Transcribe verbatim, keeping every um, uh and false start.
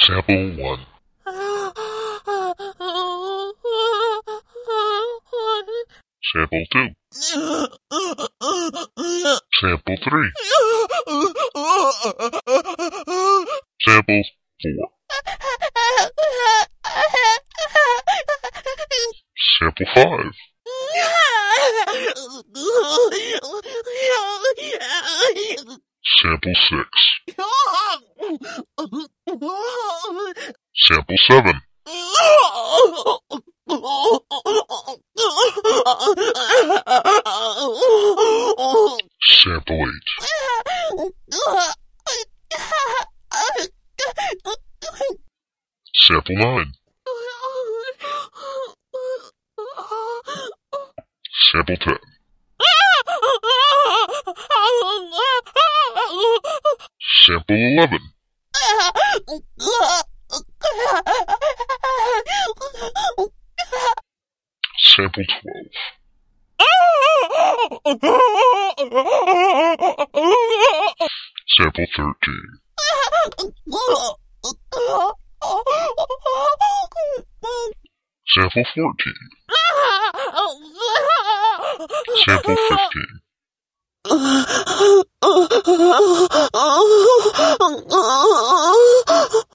Sample one. Sample two. Sample three. Sample four. Sample five. Sample six. Sample seven. Sample eight. Sample nine. Sample ten. Sample eleven. Sample twelve. Sample thirteen. Sample fourteen. Sample fifteen.